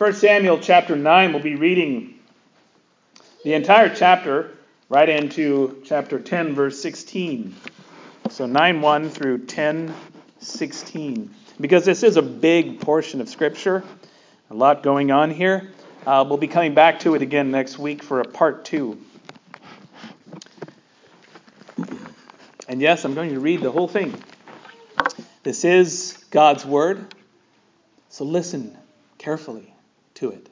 1 Samuel chapter 9, we'll be reading the entire chapter right into chapter 10, verse 16. So 9:1 through 10:16. Because this is a big portion of Scripture, a lot going on here. We'll be coming back to it again next week for a part 2. And yes, I'm going to read the whole thing. This is God's Word, so listen carefully to it.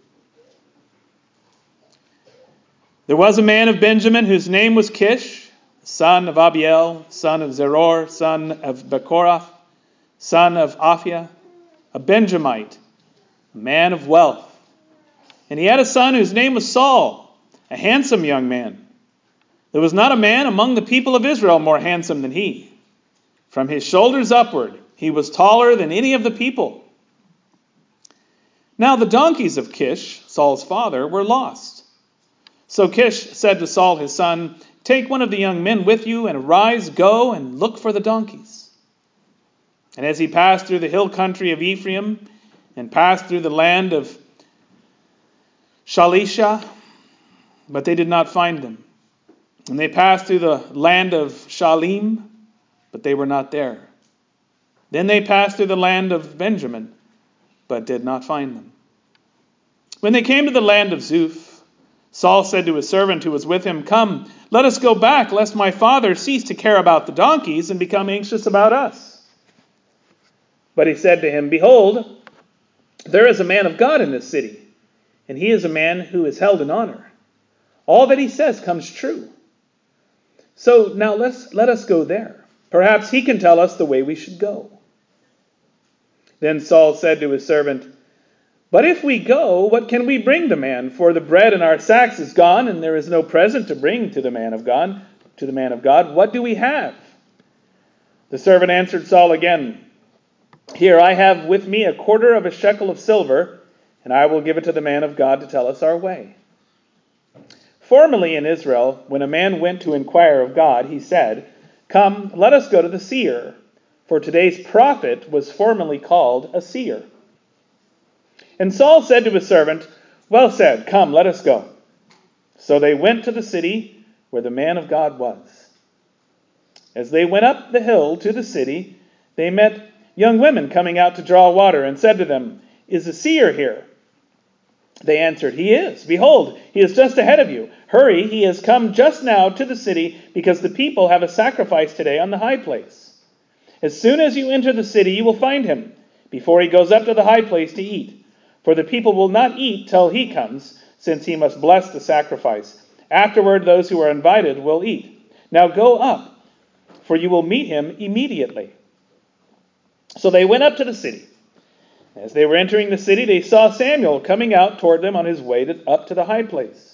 There was a man of Benjamin whose name was Kish, son of Abiel, son of Zeror, son of Bechorath, son of Aphiah, a Benjamite, a man of wealth. And he had a son whose name was Saul, a handsome young man. There was not a man among the people of Israel more handsome than he. From his shoulders upward, he was taller than any of the people. Now the donkeys of Kish, Saul's father, were lost. So Kish said to Saul his son, "Take one of the young men with you, and arise, go, and look for the donkeys." And as he passed through the hill country of Ephraim, and passed through the land of Shalisha, but they did not find them. And they passed through the land of Shalim, but they were not there. Then they passed through the land of Benjamin, but did not find them. When they came to the land of Zuph, Saul said to his servant who was with him, "Come, let us go back, lest my father cease to care about the donkeys and become anxious about us." But he said to him, "Behold, there is a man of God in this city, and he is a man who is held in honor. All that he says comes true. So now let us go there. Perhaps he can tell us the way we should go." Then Saul said to his servant, "But if we go, what can we bring the man? For the bread in our sacks is gone, and there is no present to bring to the man of God. What do we have?" The servant answered Saul again, "Here I have with me a quarter of a shekel of silver, and I will give it to the man of God to tell us our way." Formerly in Israel, when a man went to inquire of God, he said, "Come, let us go to the seer." For today's prophet was formerly called a seer. And Saul said to his servant, "Well said, come, let us go." So they went to the city where the man of God was. As they went up the hill to the city, they met young women coming out to draw water, and said to them, "Is the seer here?" They answered, "He is. Behold, he is just ahead of you. Hurry, he has come just now to the city, because the people have a sacrifice today on the high place. As soon as you enter the city, you will find him, before he goes up to the high place to eat. For the people will not eat till he comes, since he must bless the sacrifice. Afterward, those who are invited will eat. Now go up, for you will meet him immediately." So they went up to the city. As they were entering the city, they saw Samuel coming out toward them on his way up to the high place.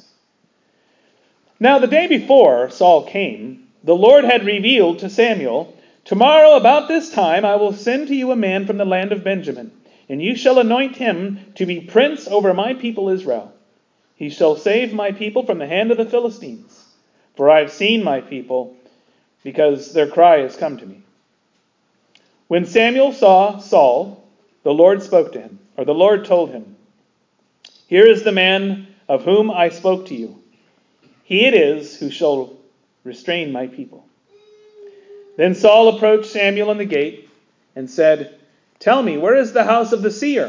Now the day before Saul came, the Lord had revealed to Samuel, "Tomorrow about this time I will send to you a man from the land of Benjamin, and you shall anoint him to be prince over my people Israel. He shall save my people from the hand of the Philistines. For I have seen my people, because their cry has come to me." When Samuel saw Saul, the Lord spoke to him, or the Lord told him, "Here is the man of whom I spoke to you. He it is who shall restrain my people." Then Saul approached Samuel in the gate and said, "Tell me, where is the house of the seer?"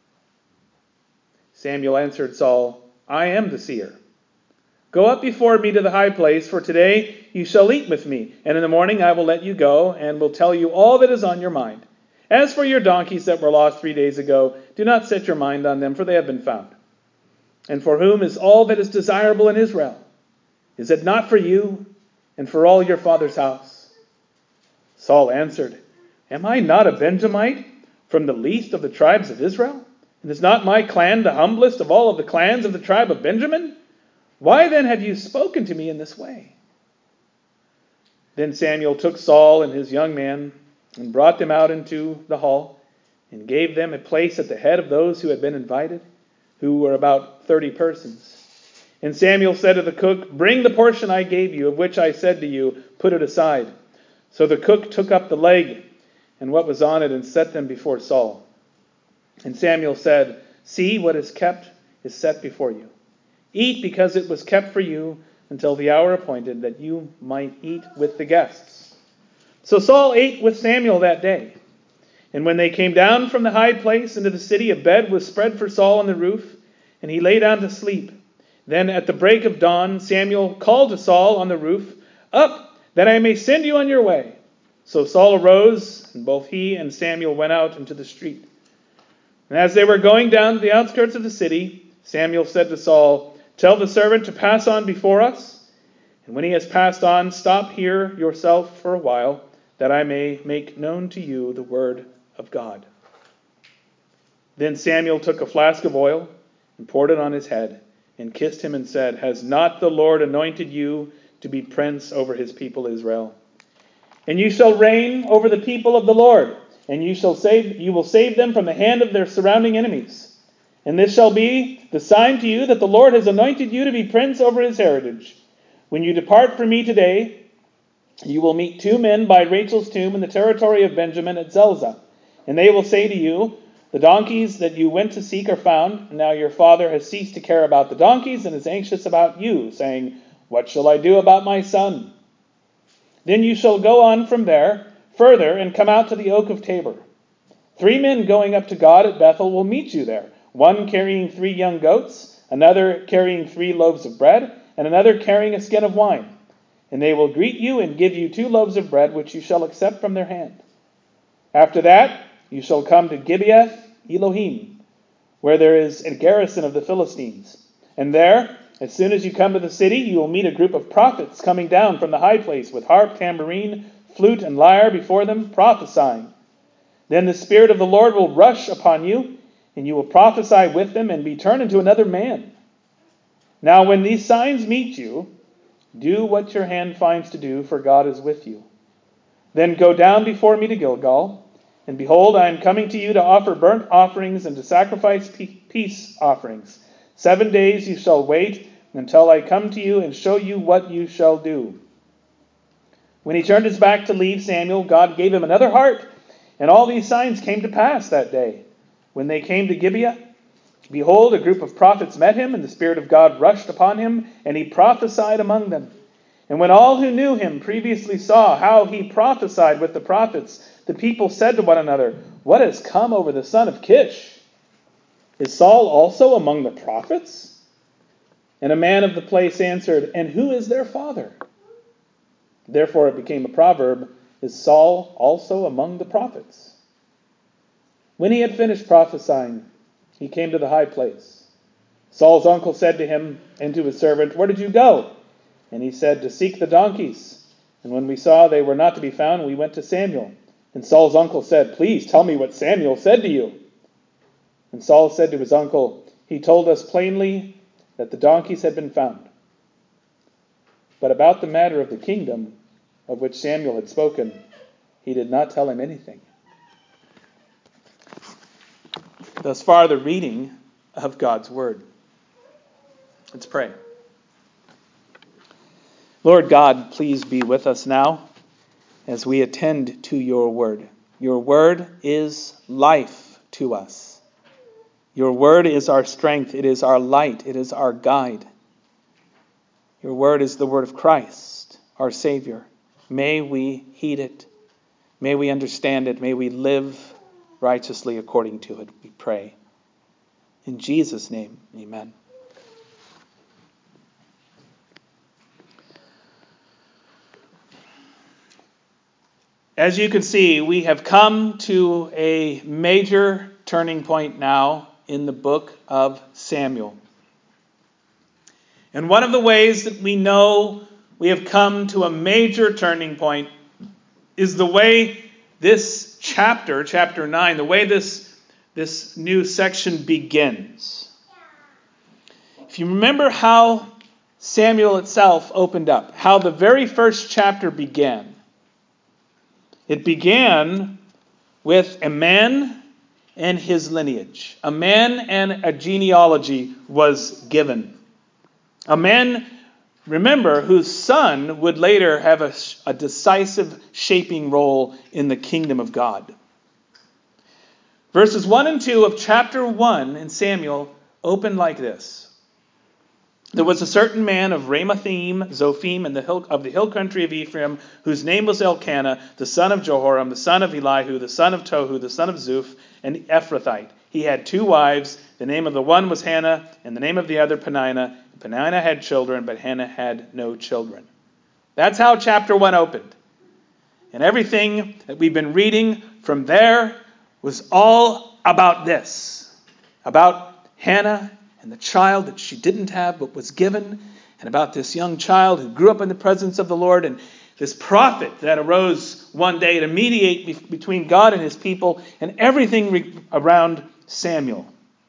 Samuel answered Saul, "I am the seer. Go up before me to the high place, for today you shall eat with me, and in the morning I will let you go, and will tell you all that is on your mind. As for your donkeys that were lost 3 days ago, do not set your mind on them, for they have been found. And for whom is all that is desirable in Israel? Is it not for you and for all your father's house?" Saul answered, "Am I not a Benjamite from the least of the tribes of Israel? And is not my clan the humblest of all of the clans of the tribe of Benjamin? Why then have you spoken to me in this way?" Then Samuel took Saul and his young man and brought them out into the hall, and gave them a place at the head of those who had been invited, who were about 30 persons. And Samuel said to the cook, "Bring the portion I gave you, of which I said to you, put it aside." So the cook took up the leg and what was on it, and set them before Saul. And Samuel said, See, what is kept is set before you. Eat, because it was kept for you until the hour appointed, that you might eat with the guests." So Saul ate with Samuel that day. And when they came down from the high place into the city, a bed was spread for Saul on the roof, and he lay down to sleep. Then at the break of dawn, Samuel called to Saul on the roof, "Up, that I may send you on your way." So Saul arose, and both he and Samuel went out into the street. And as they were going down to the outskirts of the city, Samuel said to Saul, "Tell the servant to pass on before us. And when he has passed on, stop here yourself for a while, that I may make known to you the word of God." Then Samuel took a flask of oil and poured it on his head and kissed him and said, "Has not the Lord anointed you to be prince over his people Israel? And you shall reign over the people of the Lord, and you will save them from the hand of their surrounding enemies. And this shall be the sign to you that the Lord has anointed you to be prince over his heritage. When you depart from me today, you will meet 2 men by Rachel's tomb in the territory of Benjamin at Zelzah. And they will say to you, 'The donkeys that you went to seek are found, and now your father has ceased to care about the donkeys and is anxious about you, saying, What shall I do about my son?' Then you shall go on from there further and come out to the oak of Tabor. 3 men going up to God at Bethel will meet you there, one carrying 3 young goats, another carrying 3 loaves of bread, and another carrying a skin of wine. And they will greet you and give you 2 loaves of bread, which you shall accept from their hand. After that, you shall come to Gibeath Elohim, where there is a garrison of the Philistines. And there, as soon as you come to the city, you will meet a group of prophets coming down from the high place with harp, tambourine, flute, and lyre before them, prophesying. Then the Spirit of the Lord will rush upon you, and you will prophesy with them and be turned into another man. Now when these signs meet you, do what your hand finds to do, for God is with you. Then go down before me to Gilgal, and behold, I am coming to you to offer burnt offerings and to sacrifice peace offerings. 7 days you shall wait until I come to you and show you what you shall do." When he turned his back to leave Samuel, God gave him another heart, and all these signs came to pass that day. When they came to Gibeah, behold, a group of prophets met him, and the Spirit of God rushed upon him, and he prophesied among them. And when all who knew him previously saw how he prophesied with the prophets, the people said to one another, "What has come over the son of Kish? Is Saul also among the prophets?" And a man of the place answered, "And who is their father?" Therefore it became a proverb, "Is Saul also among the prophets?" When he had finished prophesying, he came to the high place. Saul's uncle said to him and to his servant, "Where did you go?" And he said, "To seek the donkeys. And when we saw they were not to be found, we went to Samuel." And Saul's uncle said, "Please tell me what Samuel said to you." And Saul said to his uncle, "He told us plainly that the donkeys had been found. But about the matter of the kingdom, of which Samuel had spoken, he did not tell him anything." Thus far, the reading of God's word. Let's pray. Lord God, please be with us now as we attend to your word. Your word is life to us. Your word is our strength. It is our light. It is our guide. Your word is the word of Christ, our Savior. May we heed it. May we understand it. May we live righteously according to it, we pray. In Jesus' name, amen. As you can see, we have come to a major turning point now in the book of Samuel. And one of the ways that we know we have come to a major turning point is the way this chapter, chapter 9, the way this new section begins. If you remember how Samuel itself opened up, how the very first chapter began, it began with a man and his lineage. A man and a genealogy was given. A man, remember, whose son would later have a decisive shaping role in the kingdom of God. Verses 1 and 2 of chapter 1 in Samuel open like this. There was a certain man of Ramathaim, Zophim, of the hill country of Ephraim, whose name was Elkanah, the son of Jehoram, the son of Elihu, the son of Tohu, the son of Zuph, an Ephrathite. He had 2 wives. The name of the one was Hannah, and the name of the other Peninnah. Peninnah had children, but Hannah had no children. That's how chapter 1 opened. And everything that we've been reading from there was all about this. About Hannah and the child that she didn't have but was given, and about this young child who grew up in the presence of the Lord, and this prophet that arose one day to mediate between God and his people, and everything around Samuel.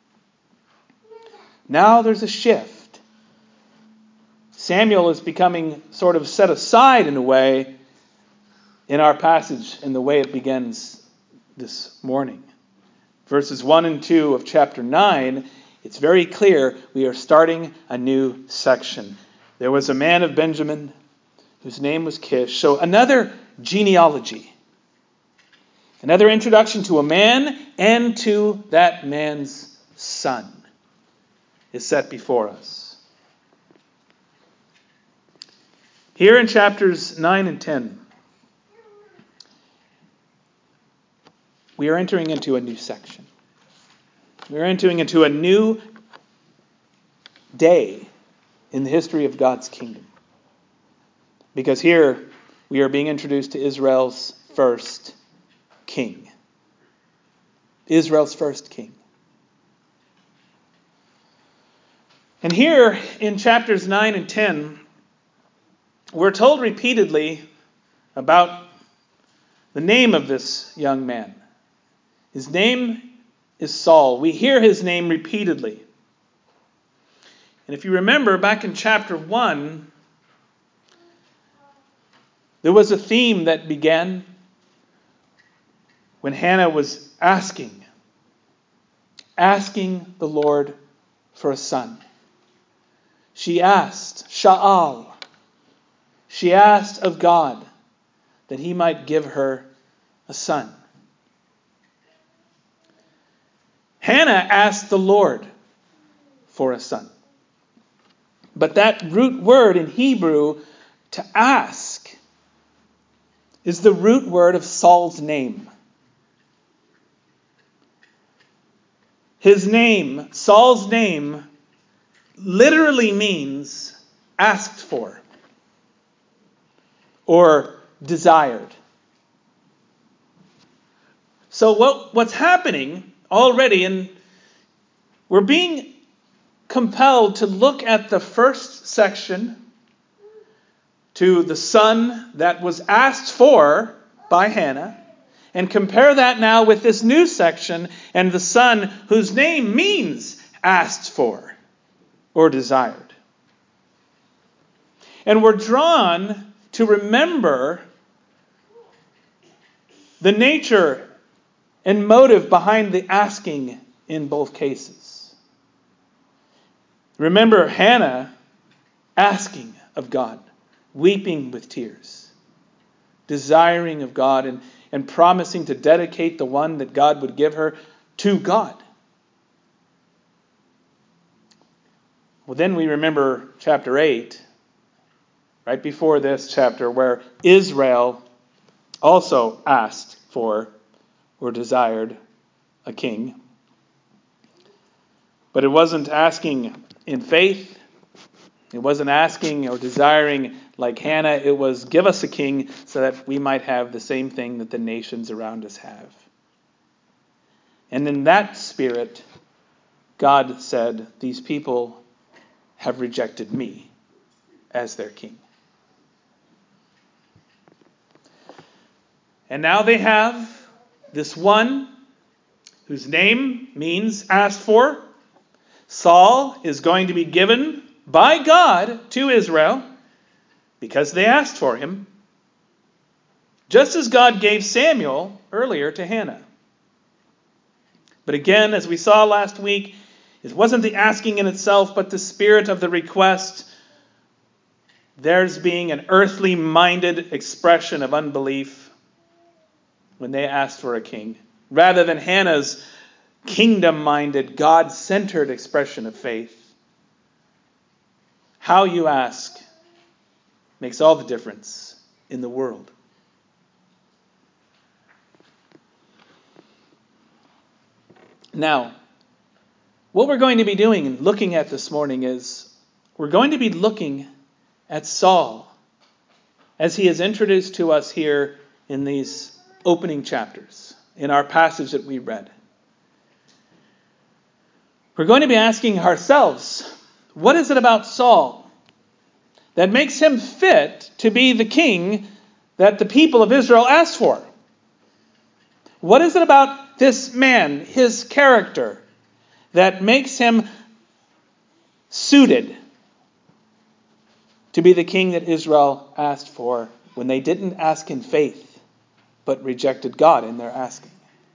Now there's a shift. Samuel is becoming sort of set aside in a way in our passage in the way it begins this morning. Verses 1 and 2 of chapter 9, it's very clear we are starting a new section. There was a man of Benjamin whose name was Kish. So another genealogy. Another introduction to a man and to that man's son is set before us. Here in chapters 9 and 10, we are entering into a new section. We're entering into a new day in the history of God's kingdom. Because here we are being introduced to Israel's first king. Israel's first king. And here in chapters 9 and 10, we're told repeatedly about the name of this young man. His name is Saul. We hear his name repeatedly. And if you remember, back in chapter 1, there was a theme that began when Hannah was asking the Lord for a son. She asked, Sha'al. She asked of God that he might give her a son. Hannah asked the Lord for a son. But that root word in Hebrew, to ask, is the root word of Saul's name. His name, Saul's name, literally means asked for or desired. So what's happening already, and we're being compelled to look at the first section, to the son that was asked for by Hannah, and compare that now with this new section and the son whose name means asked for or desired. And we're drawn to remember the nature and motive behind the asking in both cases. Remember Hannah asking of God, weeping with tears, desiring of God, and promising to dedicate the one that God would give her to God. Well, then we remember chapter 8, right before this chapter, where Israel also asked for or desired a king. But it wasn't asking in faith. It wasn't asking or desiring like Hannah. It was, give us a king so that we might have the same thing that the nations around us have. And in that spirit, God said, these people have rejected me as their king. And now they have this one whose name means asked for. Saul is going to be given by God to Israel because they asked for him, just as God gave Samuel earlier to Hannah. But again, as we saw last week, it wasn't the asking in itself, but the spirit of the request. Theirs being an earthly-minded expression of unbelief when they asked for a king. rather than Hannah's kingdom-minded, God-centered expression of faith. How you ask makes all the difference in the world. Now, what we're going to be doing and looking at this morning is we're going to be looking at Saul as he is introduced to us here in these opening chapters, in our passage that we read. We're going to be asking ourselves, what is it about Saul that makes him fit to be the king that the people of Israel asked for? What is it about this man, his character, that makes him suited to be the king that Israel asked for when they didn't ask in faith, but rejected God in their asking?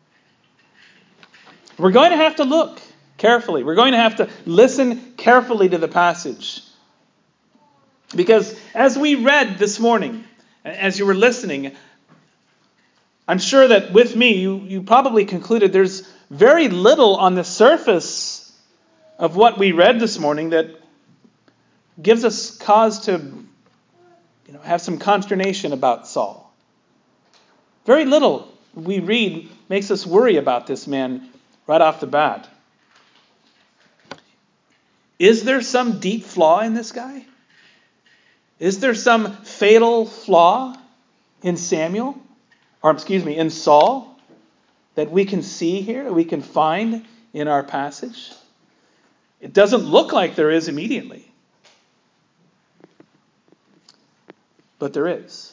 We're going to have to look carefully. We're going to have to listen carefully to the passage. Because as we read this morning, as you were listening, I'm sure that with me, you probably concluded there's very little on the surface of what we read this morning that gives us cause to have some consternation about Saul. Very little we read makes us worry about this man right off the bat. Is there some deep flaw in this guy? Is there some fatal flaw in Saul, that we can see here, that we can find in our passage? It doesn't look like there is immediately. But there is.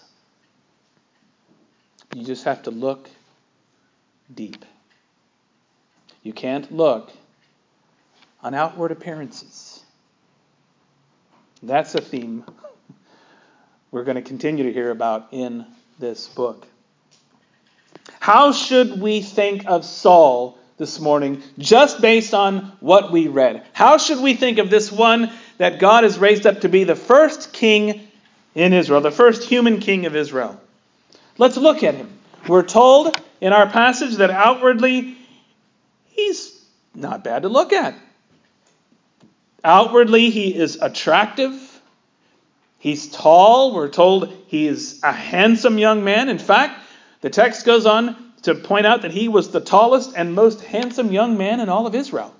You just have to look deep. You can't look on outward appearances. That's a theme we're going to continue to hear about in this book. How should we think of Saul this morning, just based on what we read? How should we think of this one that God has raised up to be the first king in Israel, the first human king of Israel? Let's look at him. We're told in our passage that outwardly, he's not bad to look at. Outwardly, he is attractive. He's tall. We're told he is a handsome young man. In fact, the text goes on to point out that he was the tallest and most handsome young man in all of Israel.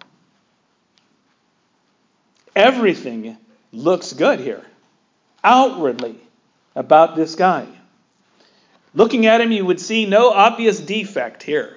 Everything looks good here, outwardly, about this guy. Looking at him, you would see no obvious defect here.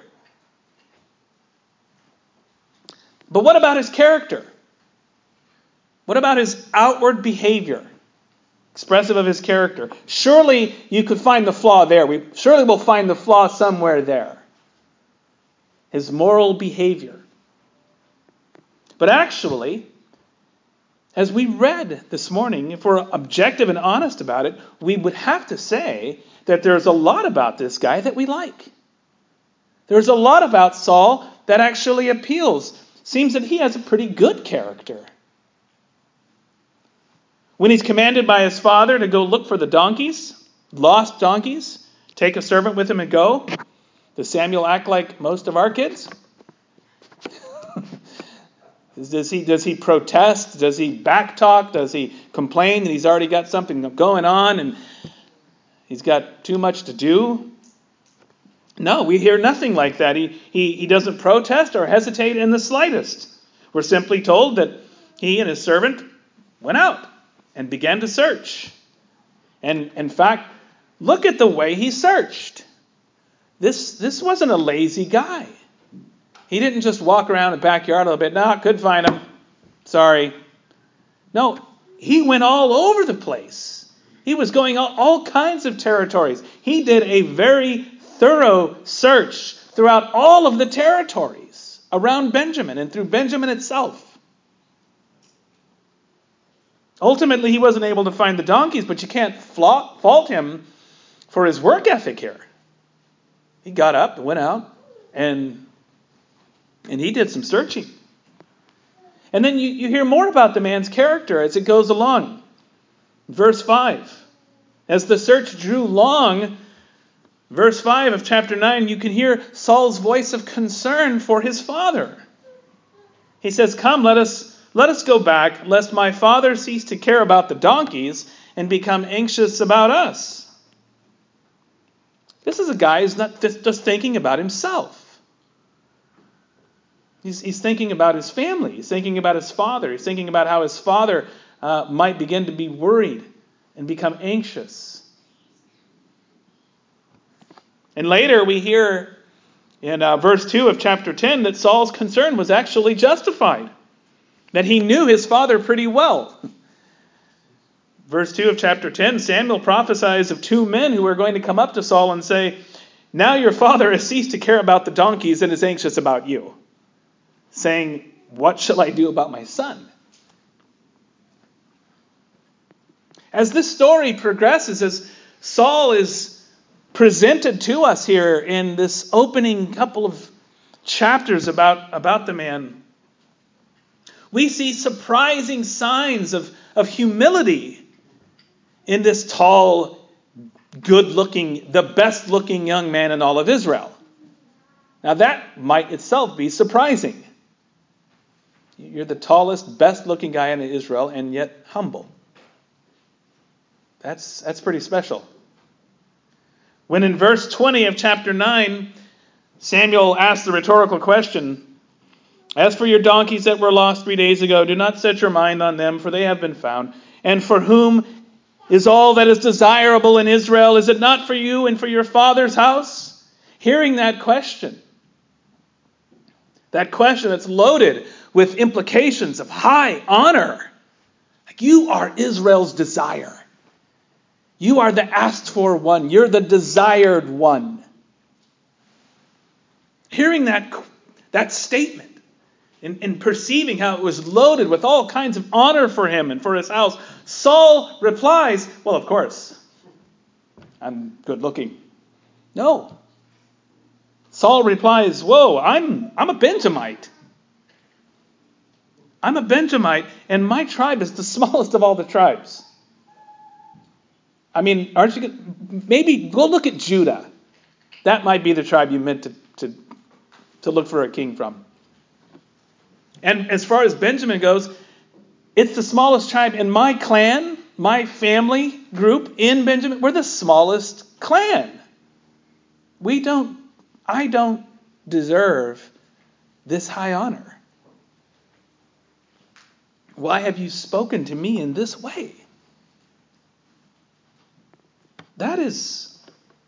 But what about his character? What about his outward behavior, expressive of his character? Surely you could find the flaw there. We surely will find the flaw somewhere there. His moral behavior. But actually, as we read this morning, if we're objective and honest about it, we would have to say that there's a lot about this guy that we like. There's a lot about Saul that actually appeals. Seems that he has a pretty good character. When he's commanded by his father to go look for the donkeys, lost donkeys, take a servant with him and go, does Samuel act like most of our kids? Does he protest? Does he backtalk? Does he complain that he's already got something going on and he's got too much to do? No, we hear nothing like that. He doesn't protest or hesitate in the slightest. We're simply told that he and his servant went out and began to search. And in fact, look at the way he searched. This wasn't a lazy guy. He didn't just walk around the backyard a little bit. No, I could find him. Sorry. No, he went all over the place. He was going all kinds of territories. He did a very thorough search throughout all of the territories around Benjamin and through Benjamin itself. Ultimately, he wasn't able to find the donkeys, but you can't fault him for his work ethic here. He got up, went out, and he did some searching. And then you hear more about the man's character as it goes along. Verse 5. As the search drew long, Verse 5 of chapter 9, you can hear Saul's voice of concern for his father. He says, "Come, let us go back, lest my father cease to care about the donkeys and become anxious about us." This is a guy who's not just thinking about himself. He's thinking about his family. He's thinking about his father. He's thinking about how his father might begin to be worried and become anxious. And later we hear in verse 2 of chapter 10 that Saul's concern was actually justified, that he knew his father pretty well. Verse 2 of chapter 10, Samuel prophesies of two men who are going to come up to Saul and say, "Now your father has ceased to care about the donkeys and is anxious about you," saying, "What shall I do about my son?" As this story progresses, as Saul is presented to us here in this opening couple of chapters about the man, we see surprising signs of humility in this tall, good-looking, the best-looking young man in all of Israel. Now that might itself be surprising. You're the tallest, best-looking guy in Israel, and yet humble. That's pretty special. When in verse 20 of chapter 9, Samuel asks the rhetorical question, "As for your donkeys that were lost 3 days ago, do not set your mind on them, for they have been found. And for whom is all that is desirable in Israel? Is it not for you and for your father's house?" Hearing that question that's loaded with implications of high honor. Like, you are Israel's desire. You are the asked for one. You're the desired one. Hearing that statement and perceiving how it was loaded with all kinds of honor for him and for his house, Saul replies, "Well, of course, I'm good looking." No. Saul replies, "Whoa, I'm a Benjamite. I'm a Benjamite, and my tribe is the smallest of all the tribes." I mean, aren't you maybe go look at Judah. That might be the tribe you meant to look for a king from. And as far as Benjamin goes, it's the smallest tribe in my clan, my family group in Benjamin. We're the smallest clan. I don't deserve this high honor. Why have you spoken to me in this way? That's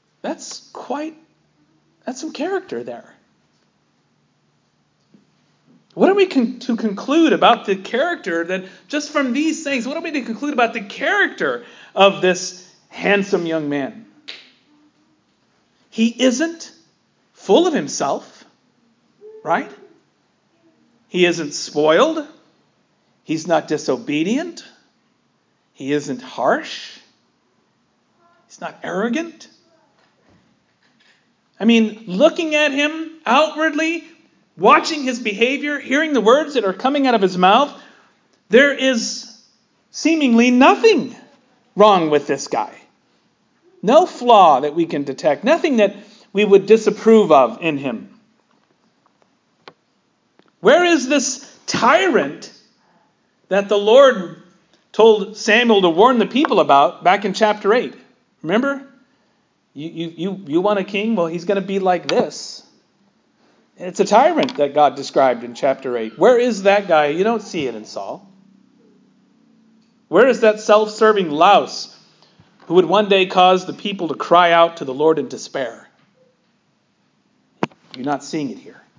some character there. What are we to conclude about the character that, just from these things, what are we to conclude about the character of this handsome young man? He isn't full of himself, right? He isn't spoiled. He's not disobedient. He isn't harsh. He's not arrogant. I mean, looking at him outwardly, watching his behavior, hearing the words that are coming out of his mouth, there is seemingly nothing wrong with this guy. No flaw that we can detect. Nothing that we would disapprove of in him. Where is this tyrant that the Lord told Samuel to warn the people about back in chapter 8? Remember? You want a king? Well, he's going to be like this. It's a tyrant that God described in chapter 8. Where is that guy? You don't see it in Saul. Where is that self-serving louse who would one day cause the people to cry out to the Lord in despair? You're not seeing it here.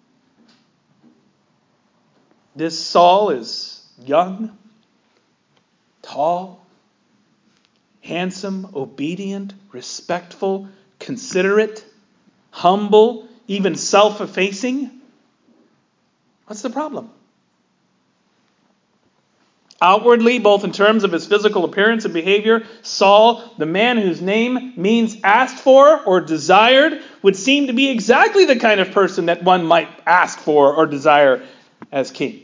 This Saul is young, tall, handsome, obedient, respectful, considerate, humble, even self-effacing. What's the problem? Outwardly, both in terms of his physical appearance and behavior, Saul, the man whose name means asked for or desired, would seem to be exactly the kind of person that one might ask for or desire as king.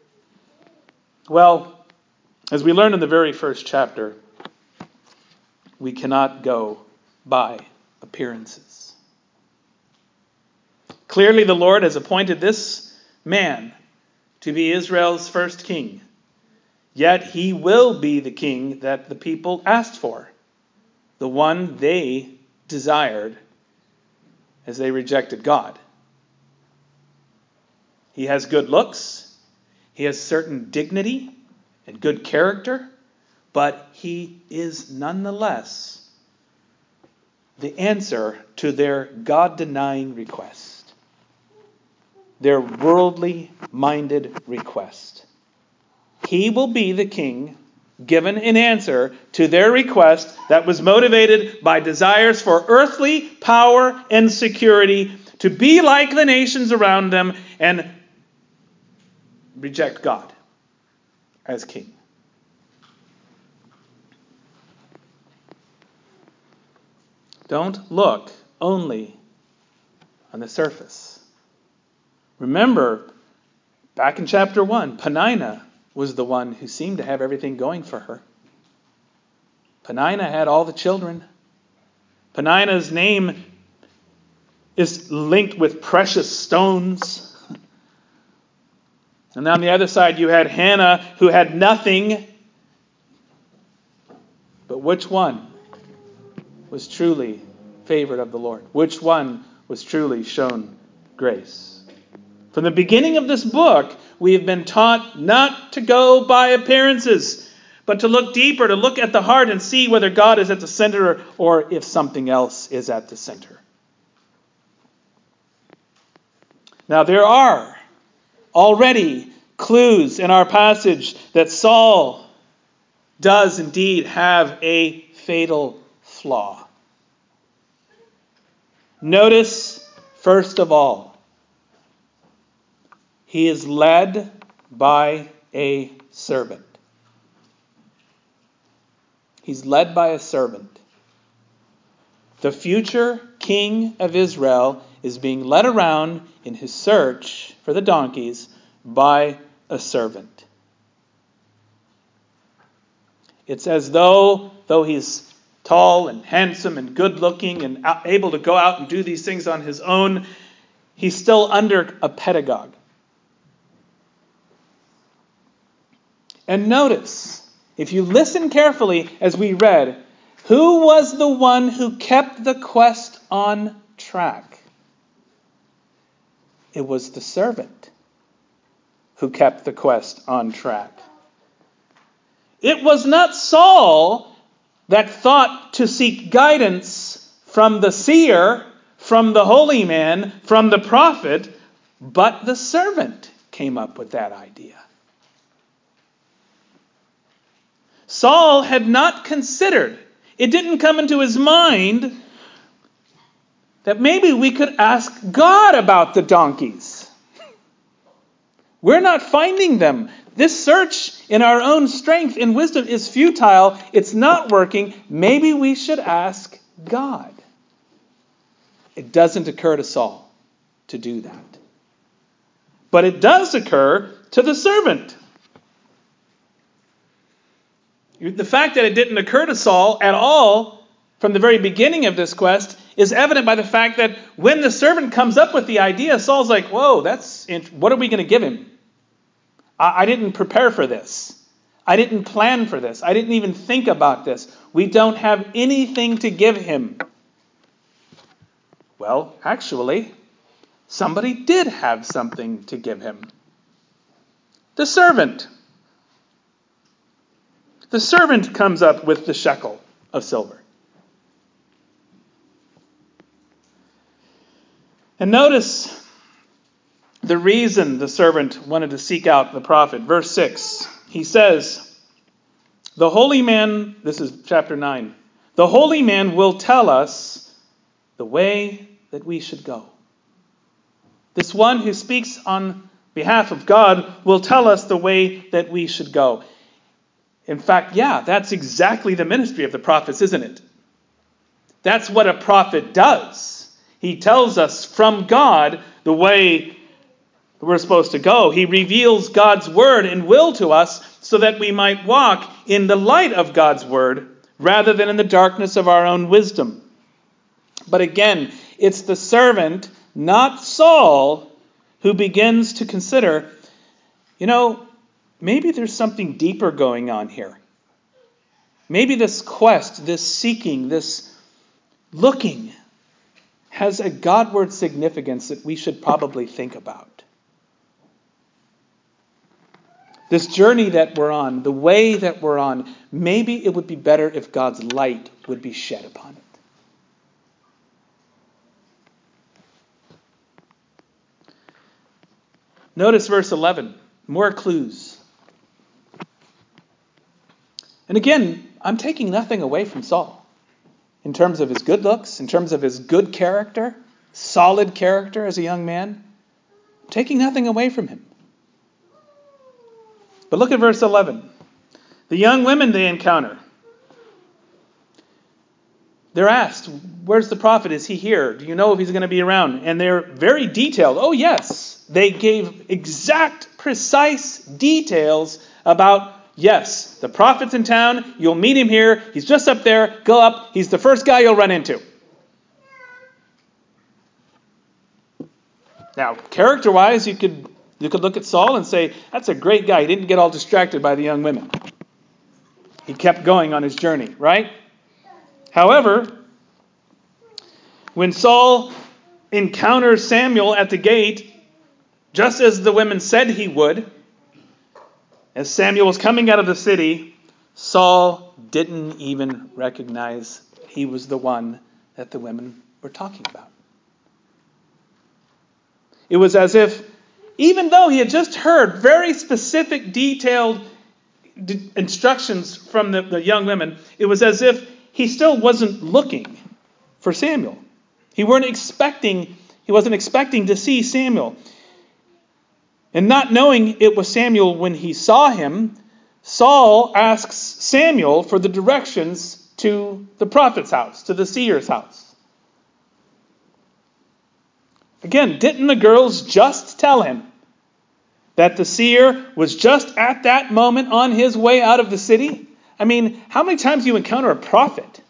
Well, as we learned in the very first chapter, we cannot go by appearances. Clearly, the Lord has appointed this man to be Israel's first king. Yet he will be the king that the people asked for, the one they desired as they rejected God. He has good looks, he has certain dignity and good character, but he is nonetheless the answer to their God-denying request, their worldly-minded request. He will be the king given in answer to their request that was motivated by desires for earthly power and security, to be like the nations around them and reject God as king. Don't look only on the surface. Remember, back in chapter 1, Peninnah was the one who seemed to have everything going for her. Peninnah had all the children. Peninnah's name is linked with precious stones. And on the other side, you had Hannah, who had nothing. But which one was truly favored of the Lord? Which one was truly shown grace? From the beginning of this book, we have been taught not to go by appearances, but to look deeper, to look at the heart and see whether God is at the center or if something else is at the center. Now, there are already clues in our passage that Saul does indeed have a fatal flaw. Notice, first of all, he is led by a servant. He's led by a servant. The future king of Israel is being led around in his search for the donkeys by a servant. It's as though he's tall and handsome and good looking and able to go out and do these things on his own, he's still under a pedagogue. And notice, if you listen carefully as we read, who was the one who kept the quest on track? It was the servant who kept the quest on track. It was not Saul that thought to seek guidance from the seer, from the holy man, from the prophet, but the servant came up with that idea. Saul had not considered, it didn't come into his mind that maybe we could ask God about the donkeys. We're not finding them. This search in our own strength and wisdom is futile. It's not working. Maybe we should ask God. It doesn't occur to Saul to do that. But it does occur to the servant. The fact that it didn't occur to Saul at all from the very beginning of this quest is evident by the fact that when the servant comes up with the idea, Saul's like, whoa, what are we going to give him? I didn't prepare for this. I didn't plan for this. I didn't even think about this. We don't have anything to give him. Well, actually, somebody did have something to give him. The servant. The servant comes up with the shekel of silver. And notice the reason the servant wanted to seek out the prophet. Verse 6, he says, the holy man, this is chapter 9, the holy man will tell us the way that we should go. This one who speaks on behalf of God will tell us the way that we should go. In fact, that's exactly the ministry of the prophets, isn't it? That's what a prophet does. He tells us from God the way we're supposed to go. He reveals God's word and will to us so that we might walk in the light of God's word rather than in the darkness of our own wisdom. But again, it's the servant, not Saul, who begins to consider, maybe there's something deeper going on here. Maybe this quest, this seeking, this looking has a Godward significance that we should probably think about. This journey that we're on, the way that we're on, maybe it would be better if God's light would be shed upon it. Notice verse 11. More clues. And again, I'm taking nothing away from Saul in terms of his good looks, in terms of his good character, solid character as a young man. I'm taking nothing away from him. But look at verse 11. The young women they encounter. They're asked, where's the prophet? Is he here? Do you know if he's going to be around? And they're very detailed. Oh, yes. They gave exact, precise details about, yes, the prophet's in town. You'll meet him here. He's just up there. Go up. He's the first guy you'll run into. Now, character-wise, you could look at Saul and say, that's a great guy. He didn't get all distracted by the young women. He kept going on his journey, right? However, when Saul encounters Samuel at the gate, just as the women said he would, as Samuel was coming out of the city, Saul didn't even recognize he was the one that the women were talking about. It was as if, even though he had just heard very specific, detailed instructions from the young women, it was as if he still wasn't looking for Samuel. He wasn't expecting to see Samuel. And not knowing it was Samuel when he saw him, Saul asks Samuel for the directions to the prophet's house, to the seer's house. Again, didn't the girls just tell him that the seer was just at that moment on his way out of the city? I mean, how many times do you encounter a prophet?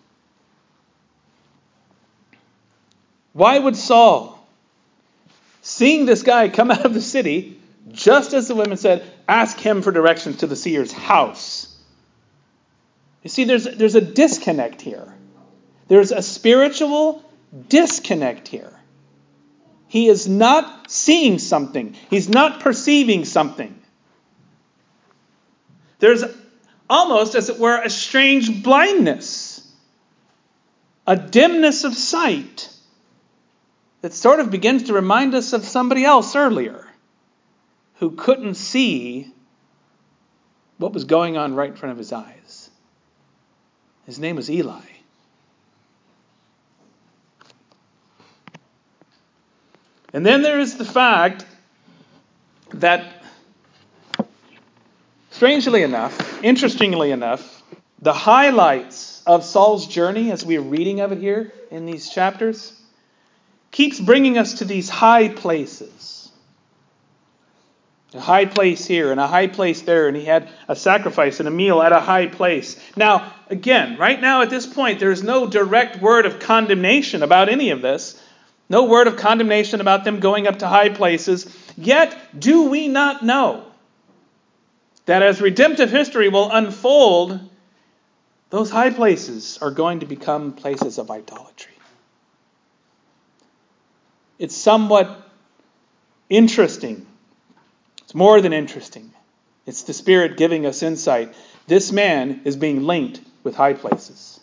Why would Saul, seeing this guy come out of the city, just as the women said, ask him for directions to the seer's house? You see, there's a disconnect here. There's a spiritual disconnect here. He is not seeing something. He's not perceiving something. There's almost, as it were, a strange blindness, a dimness of sight that sort of begins to remind us of somebody else earlier who couldn't see what was going on right in front of his eyes. His name was Eli. And then there is the fact that, strangely enough, interestingly enough, the highlights of Saul's journey, as we are reading of it here in these chapters, keeps bringing us to these high places. A high place here and a high place there, and he had a sacrifice and a meal at a high place. Now, again, right now at this point, there's no direct word of condemnation about any of this. No word of condemnation about them going up to high places. Yet, do we not know that as redemptive history will unfold, those high places are going to become places of idolatry? It's somewhat interesting. It's more than interesting. It's the Spirit giving us insight. This man is being linked with high places.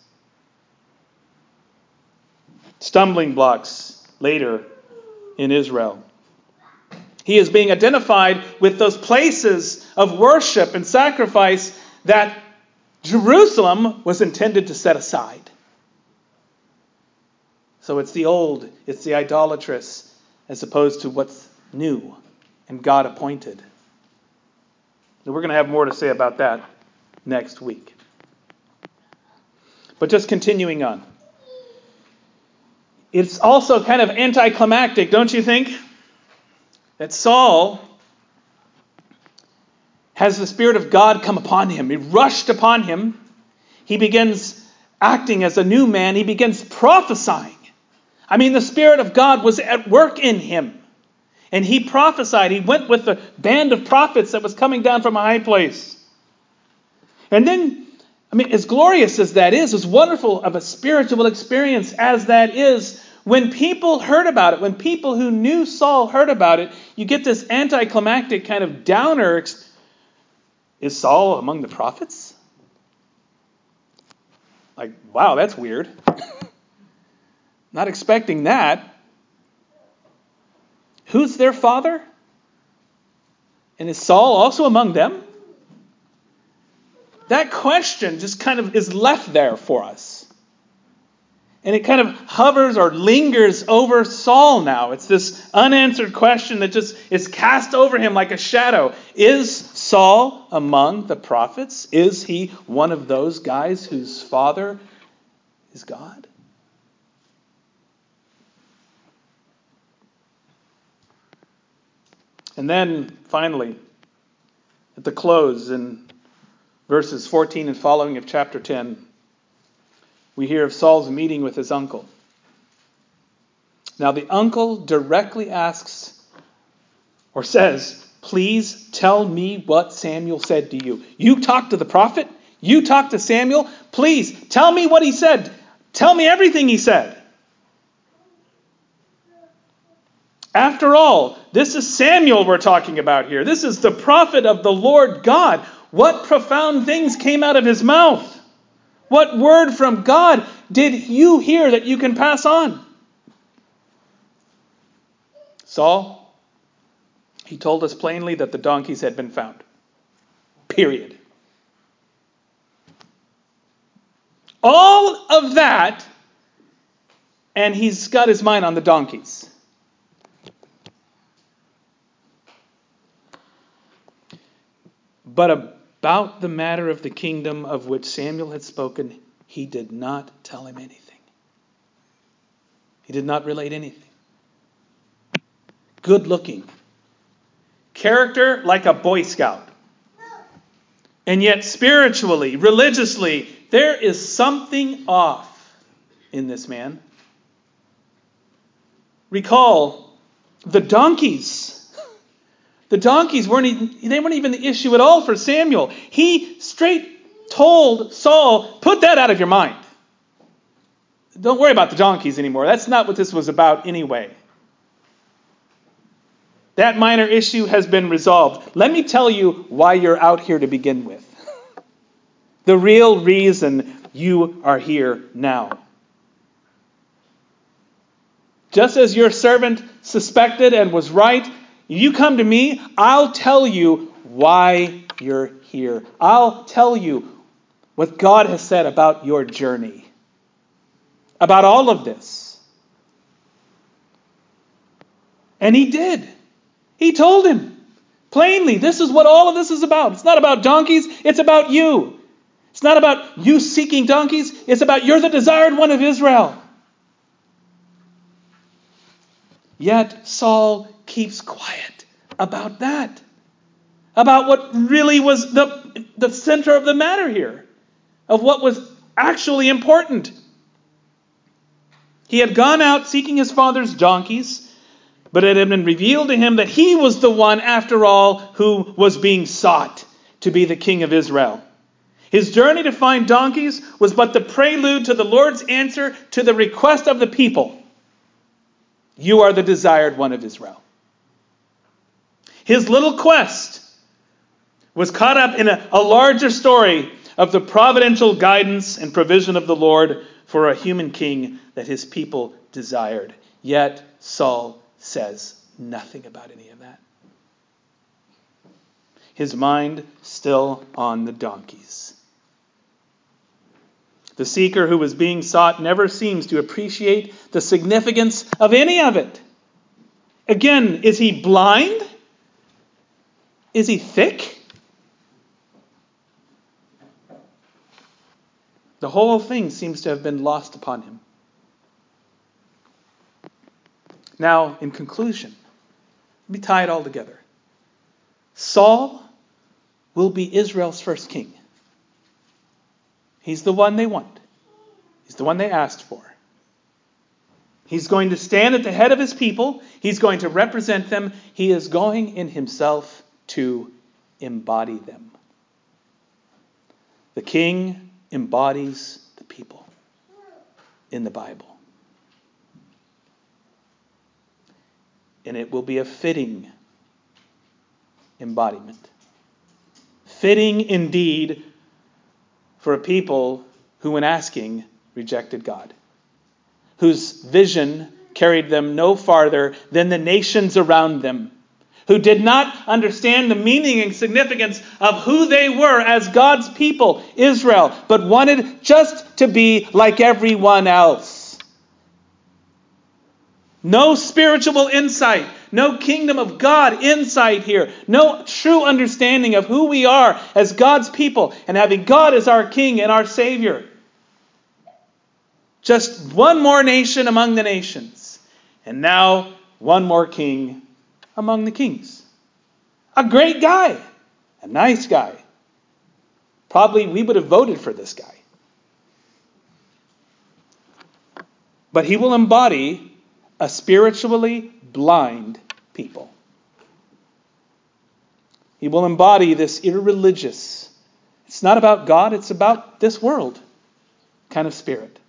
Stumbling blocks later in Israel. He is being identified with those places of worship and sacrifice that Jerusalem was intended to set aside. So it's the old, it's the idolatrous, as opposed to what's new and God appointed. And we're going to have more to say about that next week. But just continuing on. It's also kind of anticlimactic, don't you think? That Saul has the Spirit of God come upon him. He rushed upon him. He begins acting as a new man, he begins prophesying. I mean, the Spirit of God was at work in him. And he prophesied. He went with the band of prophets that was coming down from a high place. And then, I mean, as glorious as that is, as wonderful of a spiritual experience as that is, when people heard about it, when people who knew Saul heard about it, you get this anticlimactic kind of downer. Is Saul among the prophets? Like, wow, that's weird. Not expecting that. Who's their father? And is Saul also among them? That question just kind of is left there for us. And it kind of hovers or lingers over Saul now. It's this unanswered question that just is cast over him like a shadow. Is Saul among the prophets? Is he one of those guys whose father is God? And then, finally, at the close in verses 14 and following of chapter 10, we hear of Saul's meeting with his uncle. Now, the uncle directly asks or says, please tell me what Samuel said to you. You talked to the prophet? You talked to Samuel? Please, tell me what he said. Tell me everything he said. After all, this is Samuel we're talking about here. This is the prophet of the Lord God. What profound things came out of his mouth? What word from God did you hear that you can pass on? Saul, he told us plainly that the donkeys had been found. Period. All of that, and he's got his mind on the donkeys. But about the matter of the kingdom of which Samuel had spoken, he did not tell him anything. He did not relate anything. Good looking. Character like a Boy Scout. And yet spiritually, religiously, there is something off in this man. Recall the donkeys. The donkeys weren't even the issue at all for Samuel. He straight told Saul, put that out of your mind. Don't worry about the donkeys anymore. That's not what this was about anyway. That minor issue has been resolved. Let me tell you why you're out here to begin with. The real reason you are here now. Just as your servant suspected and was right, you come to me, I'll tell you why you're here. I'll tell you what God has said about your journey. About all of this. And he did. He told him plainly, this is what all of this is about. It's not about donkeys, it's about you. It's not about you seeking donkeys, it's about you're the desired one of Israel. Yet Saul keeps quiet about that. About what really was the center of the matter here. Of what was actually important. He had gone out seeking his father's donkeys, but it had been revealed to him that he was the one, after all, who was being sought to be the king of Israel. His journey to find donkeys was but the prelude to the Lord's answer to the request of the people. You are the desired one of Israel. His little quest was caught up in a larger story of the providential guidance and provision of the Lord for a human king that his people desired. Yet Saul says nothing about any of that. His mind still on the donkeys. The seeker who was being sought never seems to appreciate the significance of any of it. Again, is he blind? Is he thick? The whole thing seems to have been lost upon him. Now, in conclusion, let me tie it all together. Saul will be Israel's first king. He's the one they want. He's the one they asked for. He's going to stand at the head of his people. He's going to represent them. He is going in himself to embody them. The king embodies the people in the Bible. And it will be a fitting embodiment. Fitting indeed for a people who, when asking, rejected God, whose vision carried them no farther than the nations around them, who did not understand the meaning and significance of who they were as God's people, Israel, but wanted just to be like everyone else. No spiritual insight, no kingdom of God insight here, no true understanding of who we are as God's people and having God as our King and our Savior. Just one more nation among the nations, and now one more king among the kings. A great guy, a nice guy. Probably we would have voted for this guy. But he will embody a spiritually blind people. He will embody this irreligious, it's not about God, it's about this world kind of spirit.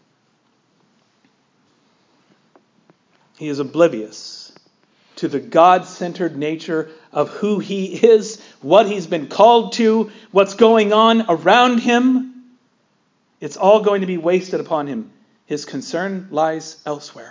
He is oblivious to the God-centered nature of who he is, what he's been called to, what's going on around him. It's all going to be wasted upon him. His concern lies elsewhere.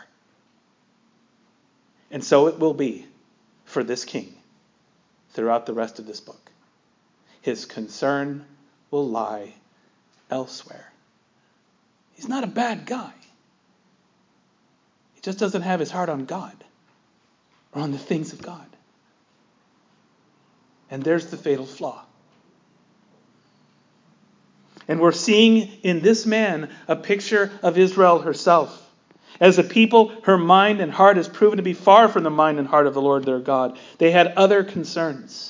And so it will be for this king throughout the rest of this book. His concern will lie elsewhere. He's not a bad guy. He just doesn't have his heart on God or on the things of God. And there's the fatal flaw. And we're seeing in this man a picture of Israel herself. As a people, her mind and heart has proven to be far from the mind and heart of the Lord their God. They had other concerns.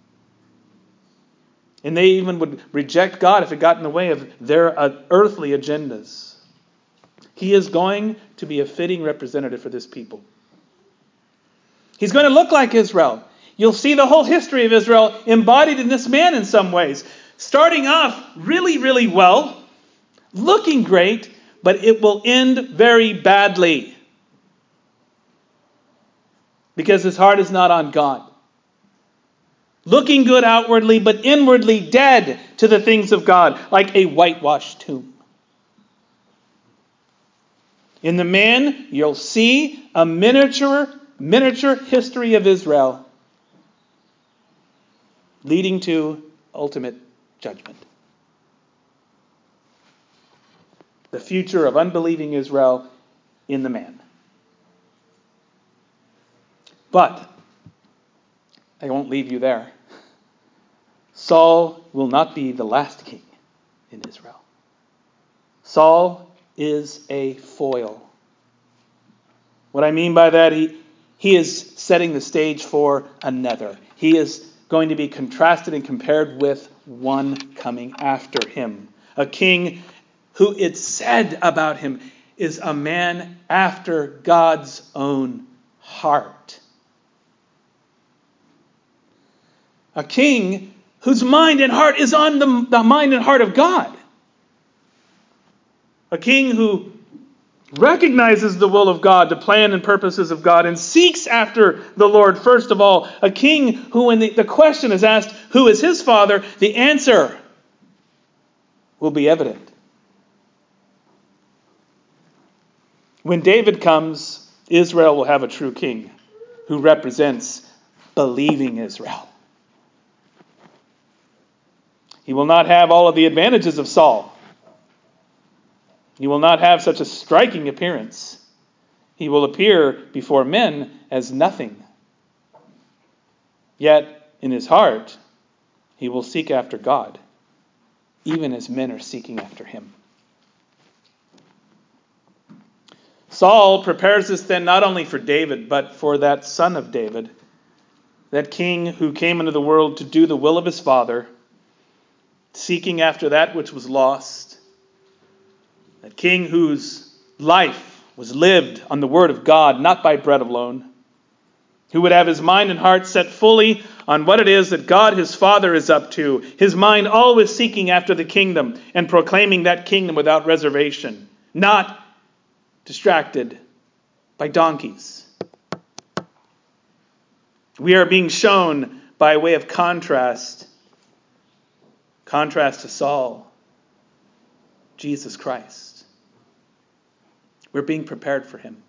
And they even would reject God if it got in the way of their earthly agendas. He is going to be a fitting representative for this people. He's going to look like Israel. You'll see the whole history of Israel embodied in this man in some ways. Starting off really, really well, looking great, but it will end very badly. Because his heart is not on God. Looking good outwardly, but inwardly dead to the things of God, like a whitewashed tomb. In the man, you'll see a miniature history of Israel leading to ultimate judgment. The future of unbelieving Israel in the man. But I won't leave you there. Saul will not be the last king in Israel. Saul is a foil. What I mean by that, he is setting the stage for another. He is going to be contrasted and compared with one coming after him. A king who it's said about him is a man after God's own heart. A king whose mind and heart is on the mind and heart of God. A king who recognizes the will of God, the plan and purposes of God, and seeks after the Lord first of all. A king who, when the question is asked, who is his father, the answer will be evident. When David comes, Israel will have a true king who represents believing Israel. He will not have all of the advantages of Saul. He will not have such a striking appearance. He will appear before men as nothing. Yet, in his heart, he will seek after God, even as men are seeking after him. Saul prepares us then not only for David, but for that son of David, that king who came into the world to do the will of his father, seeking after that which was lost. That king whose life was lived on the word of God, not by bread alone. Who would have his mind and heart set fully on what it is that God his Father is up to. His mind always seeking after the kingdom and proclaiming that kingdom without reservation. Not distracted by donkeys. We are being shown by way of contrast to Saul, Jesus Christ. We're being prepared for him.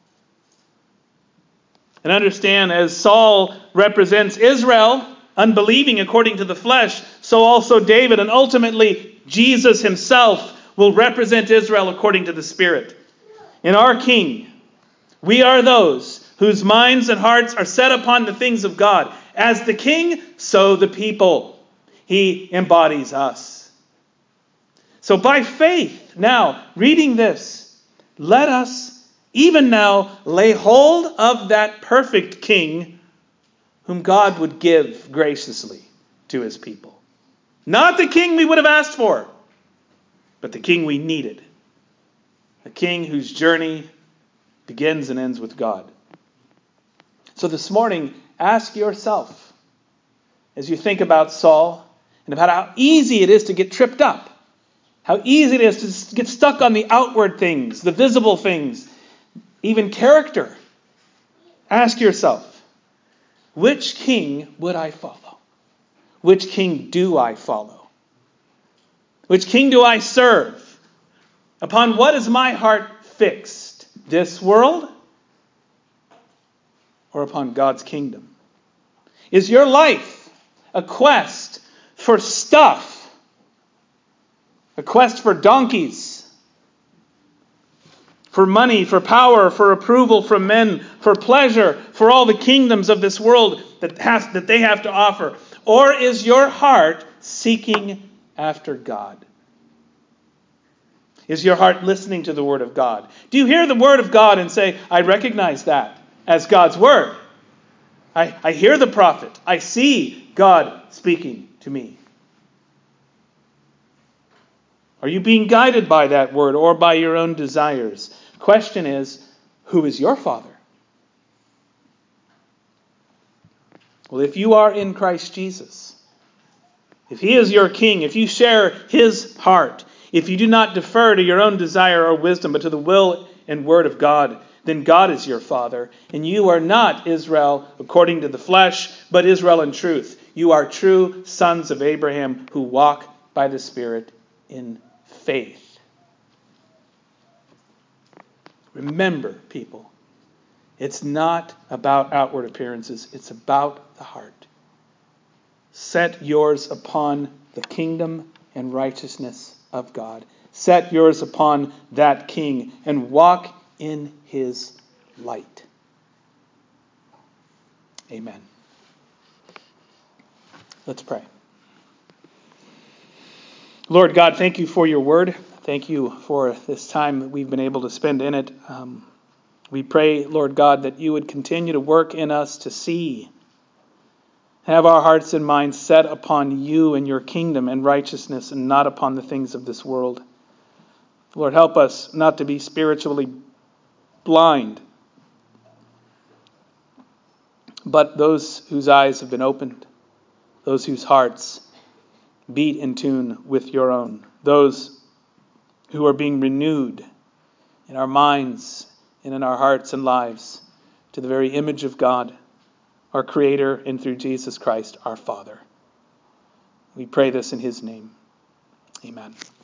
And understand, as Saul represents Israel, unbelieving according to the flesh, so also David, and ultimately Jesus himself, will represent Israel according to the Spirit. In our King, we are those whose minds and hearts are set upon the things of God. As the King, so the people. He embodies us. So by faith, now, reading this, let us even now lay hold of that perfect King whom God would give graciously to his people. Not the king we would have asked for, but the king we needed. A king whose journey begins and ends with God. So this morning, ask yourself, as you think about Saul, and about how easy it is to get tripped up, how easy it is to get stuck on the outward things, the visible things, even character. Ask yourself, which king would I follow? Which king do I follow? Which king do I serve? Upon what is my heart fixed? This world or upon God's kingdom? Is your life a quest for stuff? A quest for donkeys? For money, for power, for approval from men, for pleasure, for all the kingdoms of this world that they have to offer? Or is your heart seeking after God? Is your heart listening to the Word of God? Do you hear the Word of God and say, I recognize that as God's Word? I hear the prophet. I see God speaking to me. Are you being guided by that Word or by your own desires? Question is, who is your Father? Well, if you are in Christ Jesus, if He is your King, if you share His heart, if you do not defer to your own desire or wisdom, but to the will and word of God, then God is your Father, and you are not Israel according to the flesh, but Israel in truth. You are true sons of Abraham who walk by the Spirit in faith. Remember, people, it's not about outward appearances. It's about the heart. Set yours upon the kingdom and righteousness of God. Set yours upon that King and walk in His light. Amen. Let's pray. Lord God, thank you for your word. Thank you for this time that we've been able to spend in it. We pray, Lord God, that you would continue to work in us to see, have our hearts and minds set upon you and your kingdom and righteousness and not upon the things of this world. Lord, help us not to be spiritually blind, but those whose eyes have been opened, those whose hearts beat in tune with your own, those who are being renewed in our minds and in our hearts and lives to the very image of God, our Creator, and through Jesus Christ, our Father. We pray this in His name. Amen.